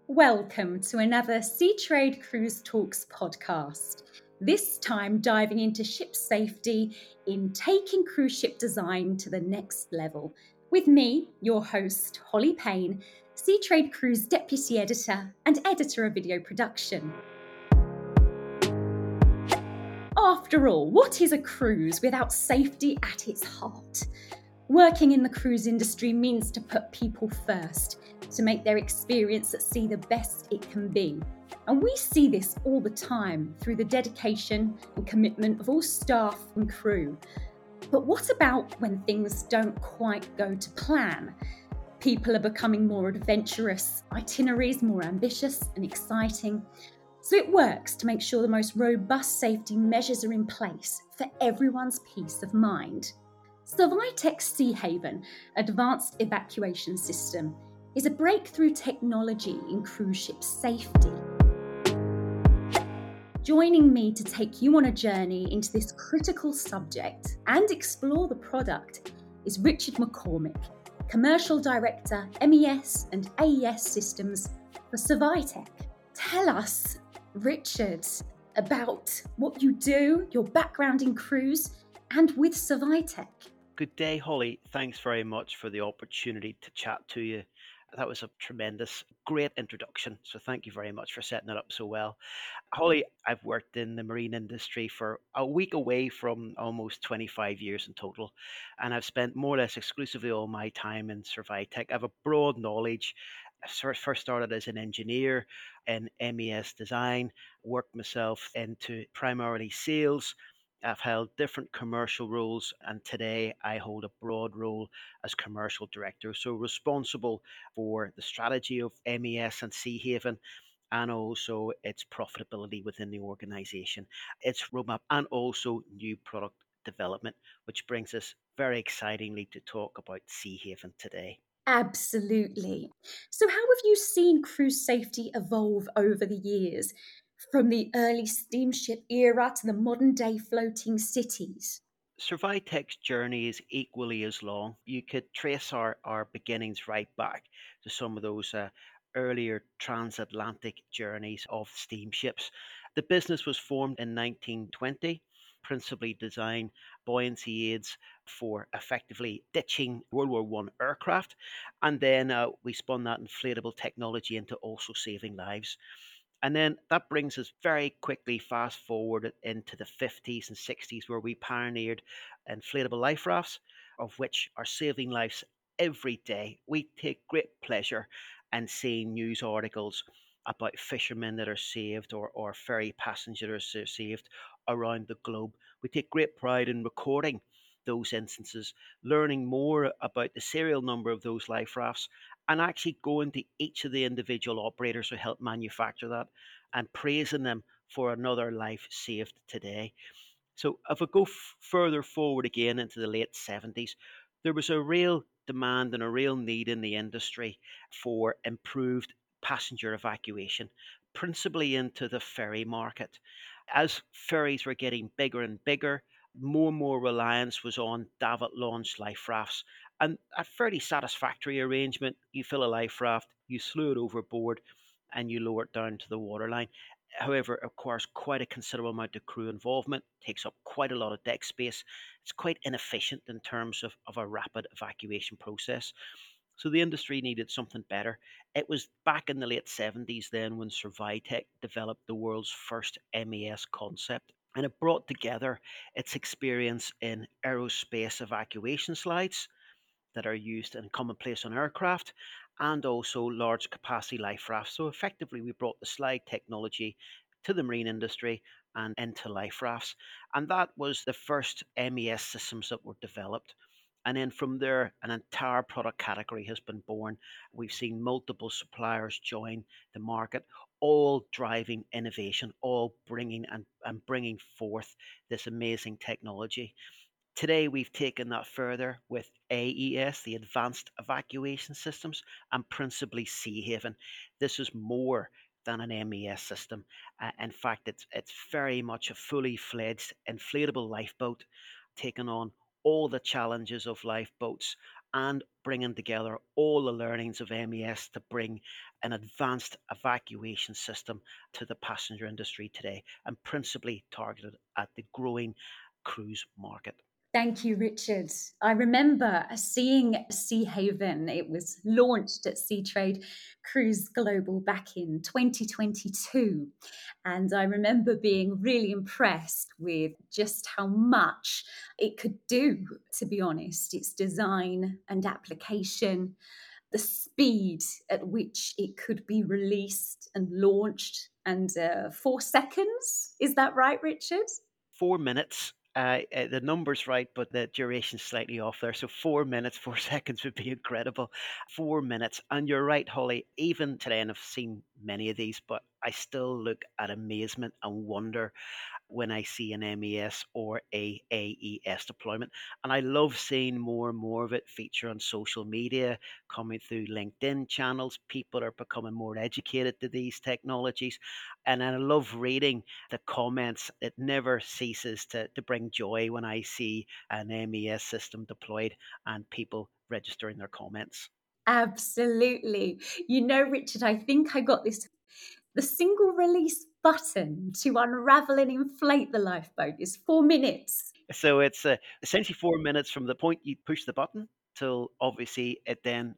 Welcome to another Seatrade Cruise Talks podcast. This time diving into ship safety in taking cruise ship design to the next level. With me, your host, Holly Payne, Seatrade Cruise Deputy Editor and Editor of Video Production. After all, what is a cruise without safety at its heart? Working in the cruise industry means to put people first, to make their experience at sea the best it can be. And we see this all the time through the dedication and commitment of all staff and crew. But what about when things don't quite go to plan? People are becoming more adventurous, itineraries more ambitious and exciting. So it works to make sure the most robust safety measures are in place for everyone's peace of mind. Survitec Seahaven Advanced Evacuation System is a breakthrough technology in cruise ship safety. Joining me to take you on a journey into this critical subject and explore the product is Richard McCormick, Commercial Director, MES and AES Systems for Survitec. Tell us, Richard, about what you do, your background in cruise, and with Survitec. Good day, Holly. Thanks very much for the opportunity to chat to you. That was a tremendous, great introduction. So thank you very much for setting it up so well. Holly, I've worked in the marine industry for a week away from almost 25 years in total. And I've spent more or less exclusively all my time in Survitec. I have a broad knowledge. I first started as an engineer in MES design, worked myself into primarily sales. I've held different commercial roles, and today I hold a broad role as commercial director. So, responsible for the strategy of MES and Seahaven and also its profitability within the organization, its roadmap, and also new product development, which brings us very excitingly to talk about Seahaven today. Absolutely. So, how have you seen cruise safety evolve over the years, from the early steamship era to the modern day floating cities? Survitec's journey is equally as long. You could trace our beginnings right back to some of those earlier transatlantic journeys of steamships. The business was formed in 1920, principally designed buoyancy aids for effectively ditching World War One aircraft, and then we spun that inflatable technology into also saving lives. And then that brings us very quickly fast forward into the 50s and 60s, where we pioneered inflatable life rafts, of which are saving lives every day. We take great pleasure in seeing news articles about fishermen that are saved or ferry passengers that are saved around the globe. We take great pride in recording those instances, learning more about the serial number of those life rafts, and actually going to each of the individual operators who help manufacture that and praising them for another life saved today. So, if we go further forward again into the late 70s, there was a real demand and a real need in the industry for improved passenger evacuation, principally into the ferry market. As ferries were getting bigger and bigger, more and more reliance was on davit launched life rafts. And a fairly satisfactory arrangement. You fill a life raft, you slew it overboard, and you lower it down to the waterline. However, it requires quite a considerable amount of crew involvement, takes up quite a lot of deck space. It's quite inefficient in terms of a rapid evacuation process. So the industry needed something better. It was back in the late 70s then when Survitec developed the world's first MES concept. And it brought together its experience in aerospace evacuation slides that are used and commonplace on aircraft, and also large capacity life rafts. So effectively, we brought the slide technology to the marine industry and into life rafts. And that was the first MES systems that were developed. And then from there, an entire product category has been born. We've seen multiple suppliers join the market, all driving innovation, all bringing bringing forth this amazing technology. Today, we've taken that further with AES, the Advanced Evacuation Systems, and principally Seahaven. This is more than an MES system. In fact, it's very much a fully fledged inflatable lifeboat, taking on all the challenges of lifeboats and bringing together all the learnings of MES to bring an advanced evacuation system to the passenger industry today, and principally targeted at the growing cruise market. Thank you, Richard. I remember seeing Sea Haven. It was launched at Sea Trade Cruise Global back in 2022. And I remember being really impressed with just how much it could do, to be honest. Its design and application, the speed at which it could be released and launched, and 4 seconds. Is that right, Richard? 4 minutes. The number's right, but the duration's slightly off there. So 4 minutes, 4 seconds would be incredible. 4 minutes. And you're right, Holly. Even today, and I've seen many of these, but I still look at amazement and wonder when I see an MES or a AES deployment. And I love seeing more and more of it feature on social media, coming through LinkedIn channels. People are becoming more educated to these technologies. And I love reading the comments. It never ceases to bring joy when I see an MES system deployed and people registering their comments. Absolutely. You know, Richard, I think I got this. The single release button to unravel and inflate the lifeboat is 4 minutes. So it's essentially 4 minutes from the point you push the button till obviously it then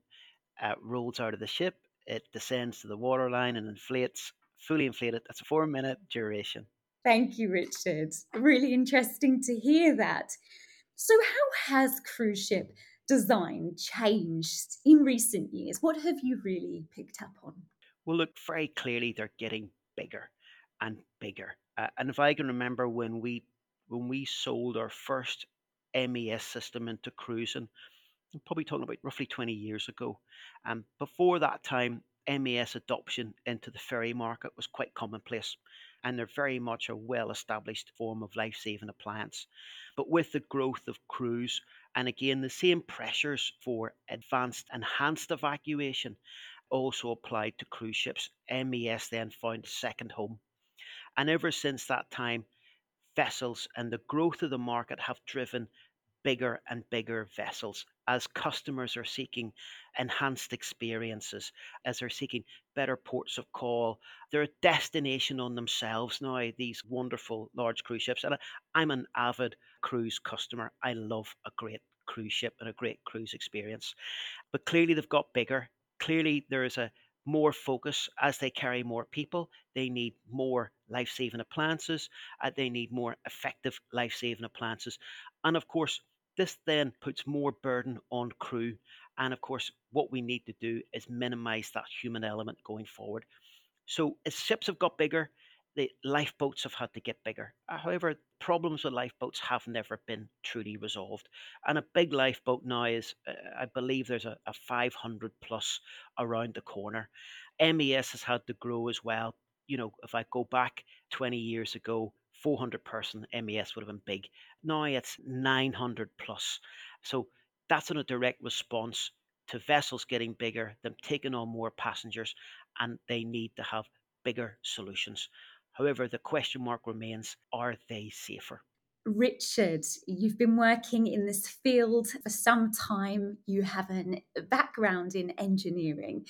rolls out of the ship, it descends to the waterline and inflates, fully inflated. That's a 4 minute duration. Thank you, Richard. Really interesting to hear that. So, how has cruise ship design changed in recent years? What have you really picked up on? Well, look, very clearly they're getting bigger and bigger. And if I can remember when we sold our first MES system into cruising, I'm probably talking about roughly 20 years ago. Before that time, MES adoption into the ferry market was quite commonplace, and they're very much a well established form of life saving appliance. But with the growth of cruise, and again, the same pressures for advanced enhanced evacuation also applied to cruise ships, MES then found a second home. And ever since that time, vessels and the growth of the market have driven bigger and bigger vessels as customers are seeking enhanced experiences, as they're seeking better ports of call. They're a destination on themselves now, these wonderful large cruise ships. And I'm an avid cruise customer. I love a great cruise ship and a great cruise experience. But clearly they've got bigger. Clearly there is a more focus as they carry more people. They need more life saving appliances. They need more effective life saving appliances. And of course, this then puts more burden on crew. And of course, what we need to do is minimize that human element going forward. So as ships have got bigger, the lifeboats have had to get bigger. However, problems with lifeboats have never been truly resolved. And a big lifeboat now is, I believe there's a 500 plus around the corner. MES has had to grow as well. You know, if I go back 20 years ago, 400-person MES would have been big. Now it's 900 plus. So that's in a direct response to vessels getting bigger, them taking on more passengers, and they need to have bigger solutions. However, the question mark remains, are they safer? Richard, you've been working in this field for some time. You have a background in engineering.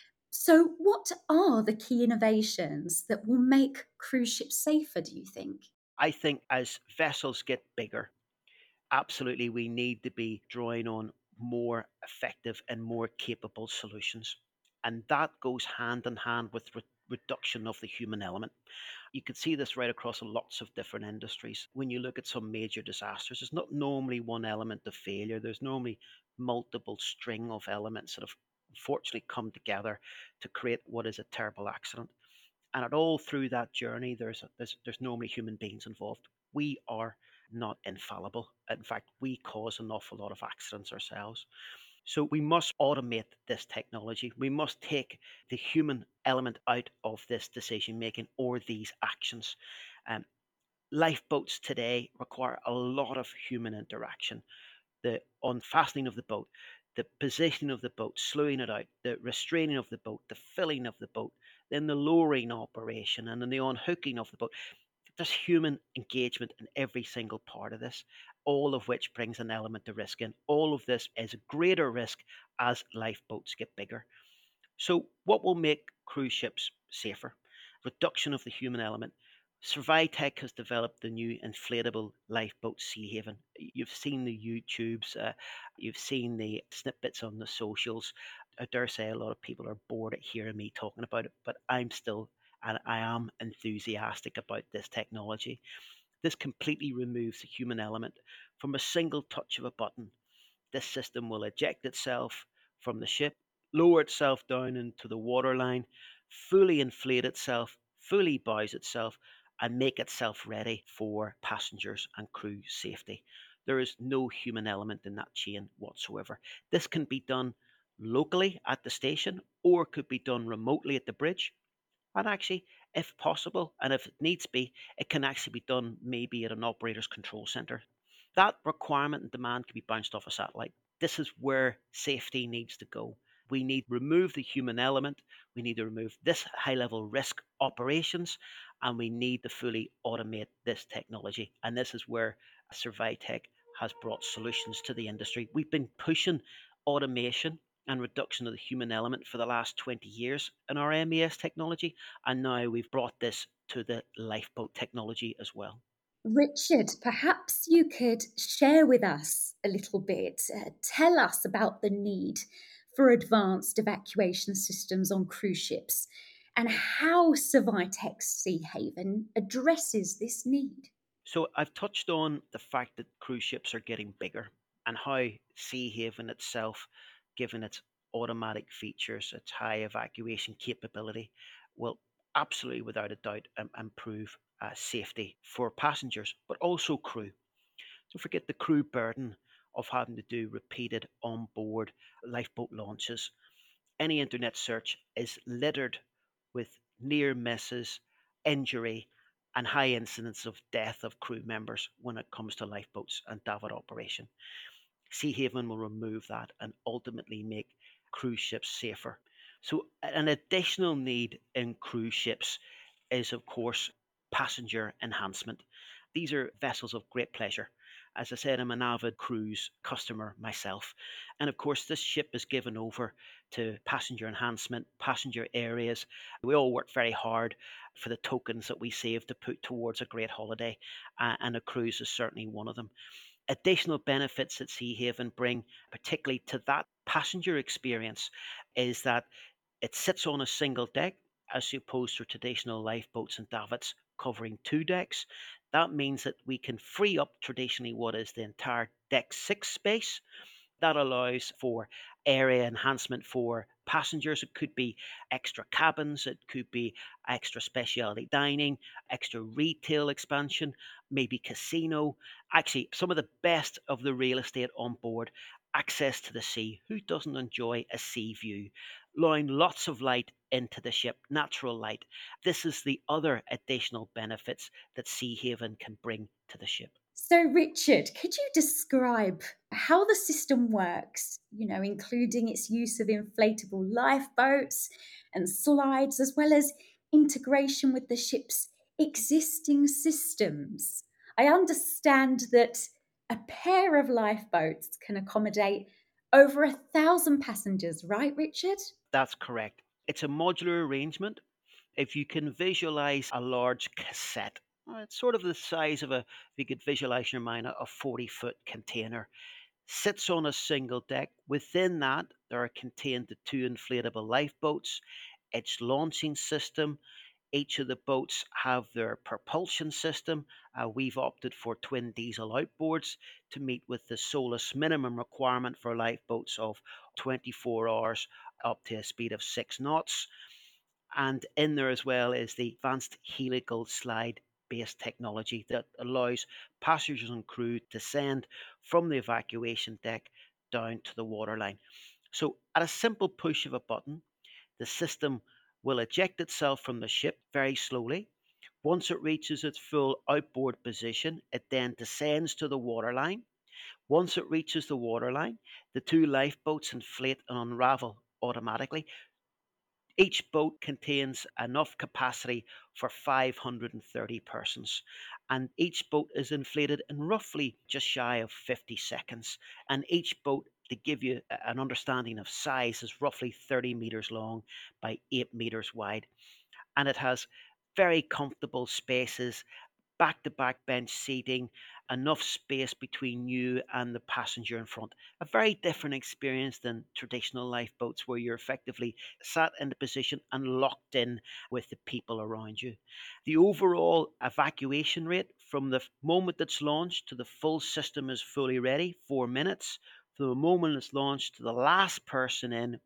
So, what are the key innovations that will make cruise ships safer, do you think? I think as vessels get bigger, absolutely we need to be drawing on more effective and more capable solutions. And that goes hand in hand with reduction of the human element. You can see this right across lots of different industries. When you look at some major disasters, there's not normally one element of failure. There's normally multiple string of elements that have unfortunately come together to create what is a terrible accident. And at all through that journey, there's normally human beings involved. We are not infallible. In fact, we cause an awful lot of accidents ourselves. So we must automate this technology. We must take the human element out of this decision making or these actions. Um, Lifeboats today require a lot of human interaction. The unfastening of the boat, the positioning of the boat, slowing it out, the restraining of the boat, the filling of the boat, then the lowering operation, and then the unhooking of the boat. There's human engagement in every single part of this, all of which brings an element of risk in. All of this is a greater risk as lifeboats get bigger. So, what will make cruise ships safer? Reduction of the human element. Survitech has developed the new inflatable lifeboat Sea Haven. You've seen the YouTubes, you've seen the snippets on the socials. I dare say a lot of people are bored at hearing me talking about it, but I'm still and I am enthusiastic about this technology. This completely removes the human element from a single touch of a button. This system will eject itself from the ship, lower itself down into the waterline, fully inflate itself, fully bows itself, and make itself ready for passengers and crew safety. There is no human element in that chain whatsoever. This can be done locally at the station or could be done remotely at the bridge. And actually, if possible, and if it needs be, it can actually be done maybe at an operator's control center. That requirement and demand can be bounced off a satellite. This is where safety needs to go. We need to remove the human element. We need to remove this high level risk operations, and we need to fully automate this technology. And this is where Survitech has brought solutions to the industry. We've been pushing automation and reduction of the human element for the last 20 years in our MES technology, and now we've brought this to the lifeboat technology as well. Richard, perhaps you could share with us a little bit, tell us about the need for advanced evacuation systems on cruise ships and how Survitex Sea Haven addresses this need. So I've touched on the fact that cruise ships are getting bigger and how Sea Haven itself, given its automatic features, its high evacuation capability, will absolutely, without a doubt, improve safety for passengers, but also crew. So forget the crew burden of having to do repeated onboard lifeboat launches. Any internet search is littered with near misses, injury, and high incidence of death of crew members when it comes to lifeboats and davit operation. Sea Haven will remove that and ultimately make cruise ships safer. So, an additional need in cruise ships is, of course, passenger enhancement. These are vessels of great pleasure. As I said, I'm an avid cruise customer myself. And of course, this ship is given over to passenger enhancement, passenger areas. We all work very hard for the tokens that we save to put towards a great holiday, and a cruise is certainly one of them. Additional benefits that Sea Haven bring, particularly to that passenger experience, is that it sits on a single deck as opposed to traditional lifeboats and davits covering two decks. That means that we can free up traditionally what is the entire deck six space. That allows for area enhancement for passengers. It could be extra cabins, it could be extra specialty dining, extra retail expansion, maybe casino. Actually, some of the best of the real estate on board, access to the sea. Who doesn't enjoy a sea view? Allowing lots of light into the ship, natural light. This is the other additional benefits that Sea Haven can bring to the ship. So, Richard, could you describe how the system works, including its use of inflatable lifeboats and slides, as well as integration with the ship's existing systems? I understand that a pair of lifeboats can accommodate over 1,000 passengers, right, Richard? That's correct. It's a modular arrangement. If you can visualize a large cassette, it's sort of the size of if you could visualize in your mind, a 40-foot container, sits on a single deck. Within that, there are contained the two inflatable lifeboats, its launching system. Each of the boats have their propulsion system. We've opted for twin diesel outboards to meet with the SOLAS minimum requirement for lifeboats of 24 hours up to a speed of 6 knots. And in there as well is the advanced helical slide based technology that allows passengers and crew to descend from the evacuation deck down to the waterline. So, at a simple push of a button, the system will eject itself from the ship very slowly. Once it reaches its full outboard position, it then descends to the waterline. Once it reaches the waterline, the two lifeboats inflate and unravel automatically. Each boat contains enough capacity for 530 persons, and each boat is inflated in roughly just shy of 50 seconds. And each boat, to give you an understanding of size, is roughly 30 meters long by 8 meters wide, and it has very comfortable spaces, back to back bench seating, enough space between you and the passenger in front. A very different experience than traditional lifeboats where you're effectively sat in the position and locked in with the people around you. The overall evacuation rate from the moment it's launched to the full system is fully ready, 4 minutes. From the moment it's launched to the last person in,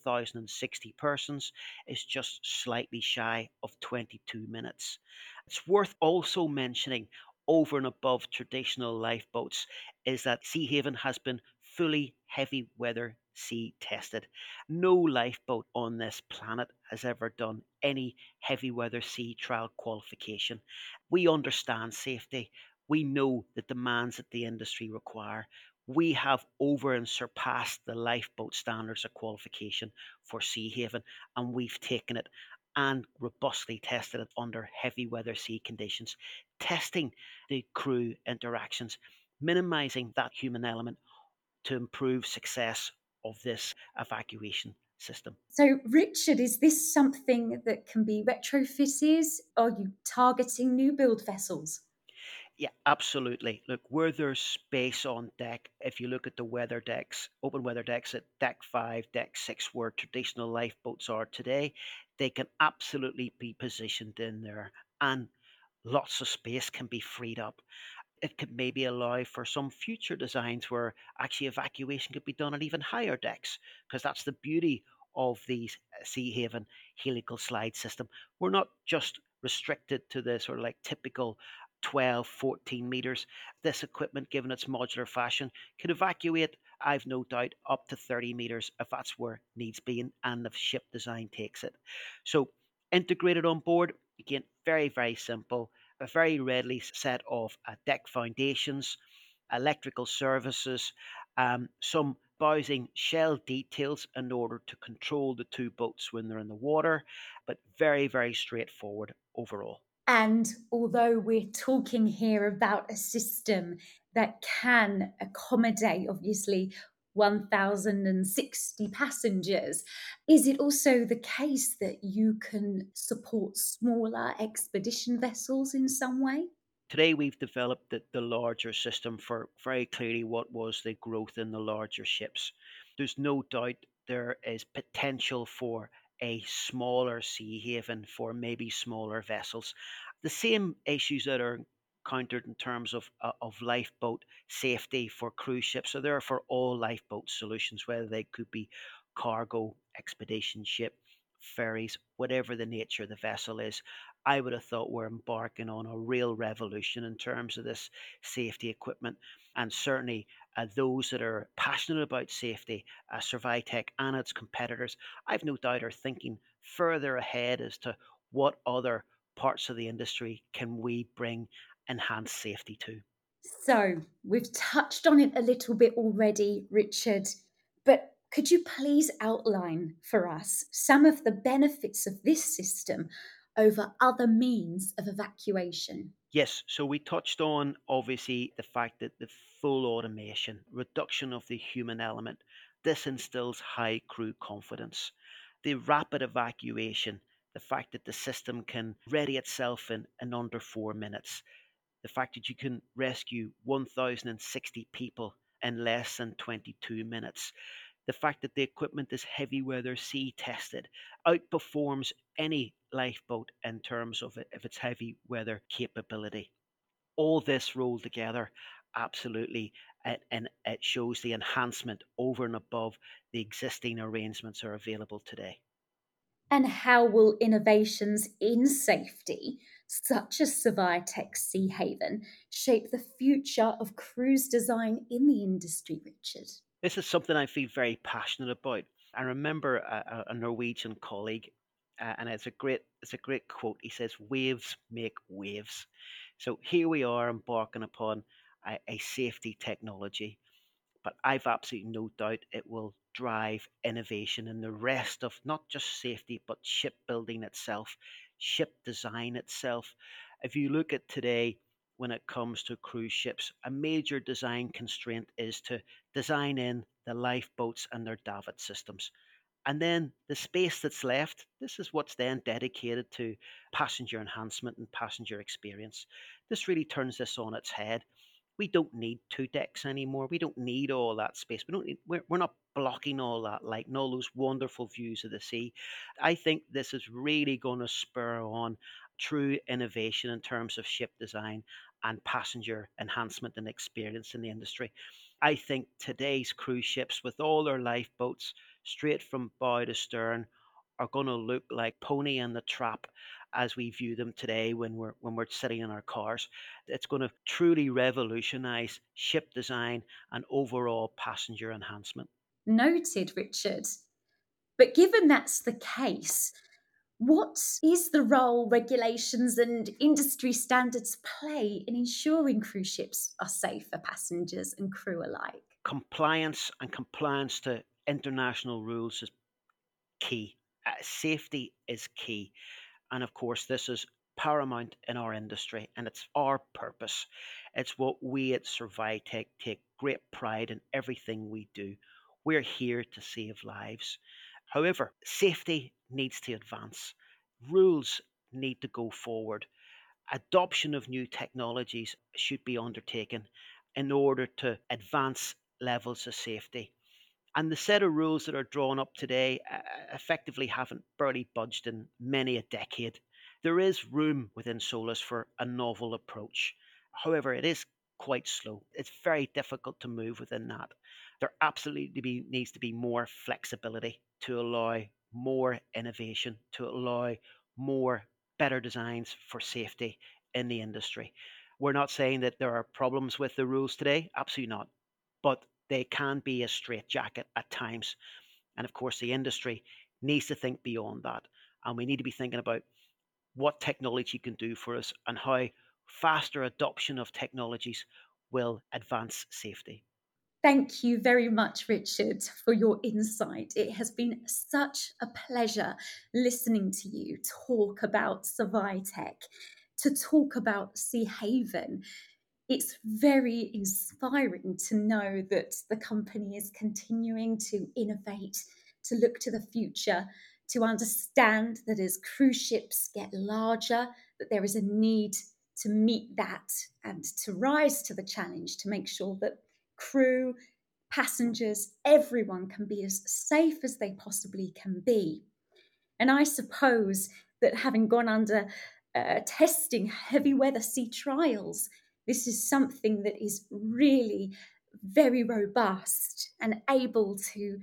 1,060 persons, is just slightly shy of 22 minutes. It's worth also mentioning, over and above traditional lifeboats, is that Seahaven has been fully heavy weather sea tested. No lifeboat on this planet has ever done any heavy weather sea trial qualification. We understand safety. We know the demands that the industry require. We have over and surpassed the lifeboat standards of qualification for Seahaven, and we've taken it and robustly tested it under heavy weather sea conditions, testing the crew interactions, minimizing that human element to improve success of this evacuation system. So, Richard, is this something that can be retrofitted? Are you targeting new build vessels? Yeah, absolutely. Look, where there's space on deck, if you look at the weather decks, open weather decks at deck 5, deck 6, where traditional lifeboats are today, they can absolutely be positioned in there, and lots of space can be freed up. It could maybe allow for some future designs where actually evacuation could be done at even higher decks, because that's the beauty of these Sea Haven helical slide system. We're not just restricted to the sort of like typical 12, 14 meters. This equipment, given its modular fashion, could evacuate, I've no doubt, up to 30 meters if that's where needs be, and the ship design takes it. So integrated on board, again, very, very simple, a very readily set of deck foundations, electrical services, some bowsing shell details in order to control the two boats when they're in the water, but very, very straightforward overall. And although we're talking here about a system that can accommodate, obviously, 1,060 passengers, is it also the case that you can support smaller expedition vessels in some way? Today, we've developed the larger system for very clearly what was the growth in the larger ships. There's no doubt there is potential for a smaller sea haven for maybe smaller vessels. The same issues that are encountered in terms of lifeboat safety for cruise ships are there for all lifeboat solutions, whether they could be cargo, expedition ship, ferries, whatever the nature of the vessel is. I would have thought we're embarking on a real revolution in terms of this safety equipment. And certainly, those that are passionate about safety, Survitech and its competitors, I've no doubt are thinking further ahead as to what other parts of the industry can we bring enhanced safety to. So, we've touched on it a little bit already, Richard, but could you please outline for us some of the benefits of this system over other means of evacuation? Yes, so we touched on obviously the fact that the full automation, reduction of the human element, this instills high crew confidence. The rapid evacuation, the fact that the system can ready itself in under 4 minutes, the fact that you can rescue 1,060 people in less than 22 minutes, the fact that the equipment is heavy weather sea tested, outperforms any lifeboat in terms of its heavy weather capability. All this rolled together, absolutely, and it shows the enhancement over and above the existing arrangements are available today. And how will innovations in safety, such as Survitech Sea Haven, shape the future of cruise design in the industry, Richard? This is something I feel very passionate about. I remember a Norwegian colleague, and it's a great quote. He says, "Waves make waves." So here we are embarking upon a safety technology, but I've absolutely no doubt it will drive innovation in the rest of not just safety, but shipbuilding itself, ship design itself. If you look at today, when it comes to cruise ships, a major design constraint is to design in the lifeboats and their davit systems. And then the space that's left, this is what's then dedicated to passenger enhancement and passenger experience. This really turns this on its head. We don't need two decks anymore. We don't need all that space. We're not blocking all that light and all those wonderful views of the sea. I think this is really going to spur on true innovation in terms of ship design and passenger enhancement and experience in the industry. I think today's cruise ships, with all their lifeboats straight from bow to stern, are going to look like Pony and the Trap as we view them today when we're sitting in our cars. It's going to truly revolutionize ship design and overall passenger enhancement. Noted, Richard. But given that's the case, what is the role regulations and industry standards play in ensuring cruise ships are safe for passengers and crew alike? Compliance to international rules is key. Safety is key. And of course, this is paramount in our industry and it's our purpose. It's what we at Survitec take great pride in everything we do. We're here to save lives. However, safety needs to advance, rules need to go forward. Adoption of new technologies should be undertaken in order to advance levels of safety. And the set of rules that are drawn up today effectively haven't barely budged in many a decade. There is room within SOLAS for a novel approach. However, it is quite slow. It's very difficult to move within that. There absolutely needs to be more flexibility to allow more innovation, to allow more better designs for safety in the industry. We're not saying that there are problems with the rules today, absolutely not. But they can be a straitjacket at times. And of course, the industry needs to think beyond that. And we need to be thinking about what technology can do for us and how faster adoption of technologies will advance safety. Thank you very much, Richard, for your insight. It has been such a pleasure listening to you talk about Survitec, to talk about Seahaven. It's very inspiring to know that the company is continuing to innovate, to look to the future, to understand that as cruise ships get larger, that there is a need to meet that and to rise to the challenge to make sure that crew, passengers, everyone can be as safe as they possibly can be. And I suppose that having gone under testing heavy weather sea trials, this is something that is really very robust and able to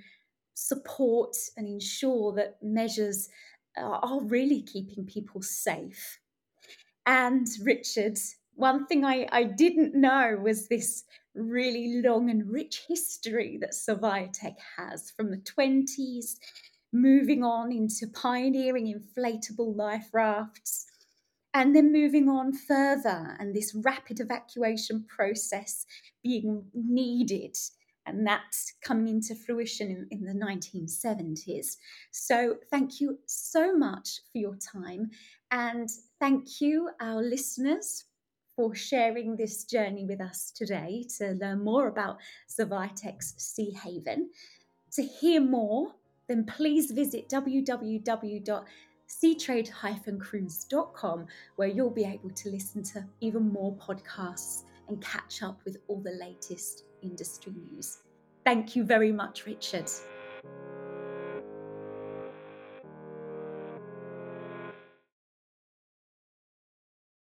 support and ensure that measures are really keeping people safe. And Richard, one thing I didn't know was this really long and rich history that Survitec has from the 20s, moving on into pioneering inflatable life rafts, and then moving on further, and this rapid evacuation process being needed, and that's coming into fruition in the 1970s. So, thank you so much for your time, and thank you, our listeners, for sharing this journey with us today to learn more about Survitec's Seahaven. To hear more, then please visit www.seatrade-cruise.com, where you'll be able to listen to even more podcasts and catch up with all the latest industry news. Thank you very much, Richard.